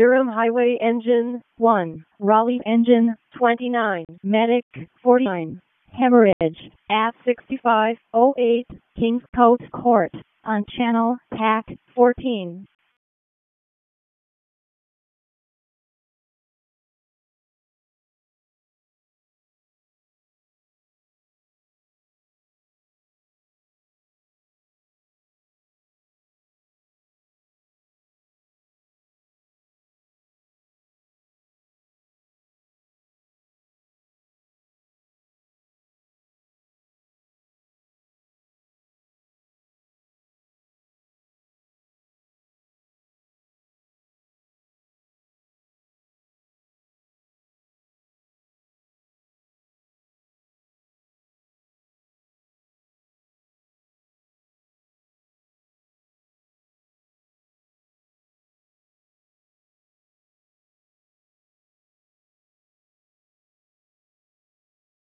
Durham Highway Engine 1, Raleigh Engine 29, Medic 49, Hemorrhage at 6508, Kings Coast Court, on Channel TAC 14.